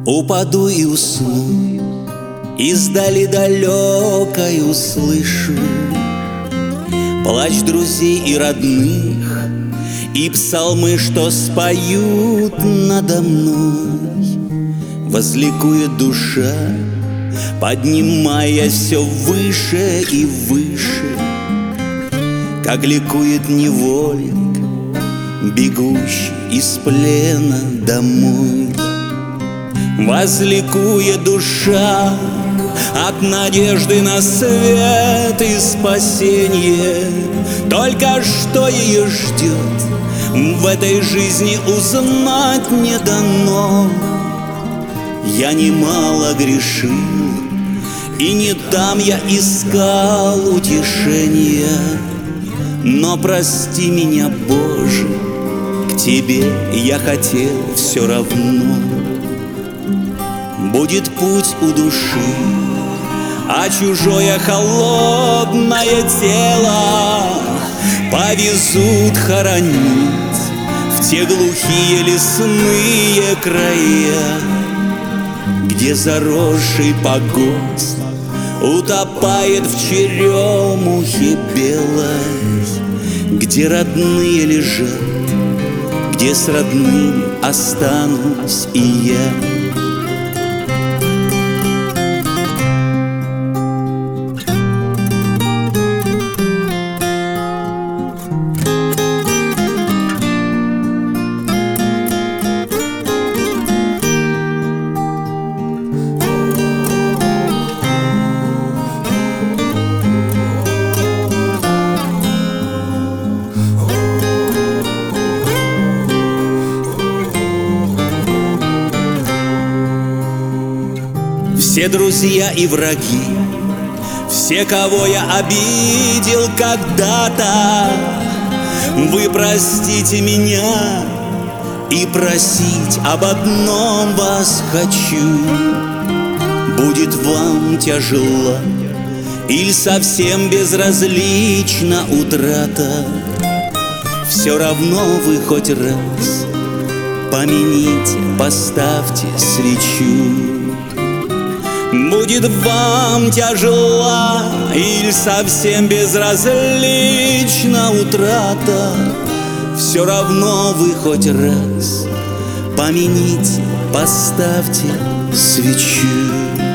Упаду и усну, издали далекой услышу плач друзей и родных, и псалмы, что споют надо мной. Возликует душа, поднимаясь все выше и выше, как ликует невольник, бегущий из плена домой. Возликует душа от надежды на свет и спасение. Только что ее ждет, в этой жизни узнать не дано. Я немало грешил, и не там я искал утешения. Но прости меня, Боже, к Тебе я хотел все равно. Будет путь у души, а чужое холодное тело повезут хоронить в те глухие лесные края, где заросший погост утопает в черемухе белой, где родные лежат, где с родными останусь и я. Все друзья и враги, все, кого я обидел когда-то, вы простите меня, и просить об одном вас хочу. Будет вам тяжела или совсем безразлична утрата, все равно вы хоть раз помяните, поставьте свечу. Будет вам тяжела или совсем безразлична утрата, все равно вы хоть раз помяните, поставьте свечу.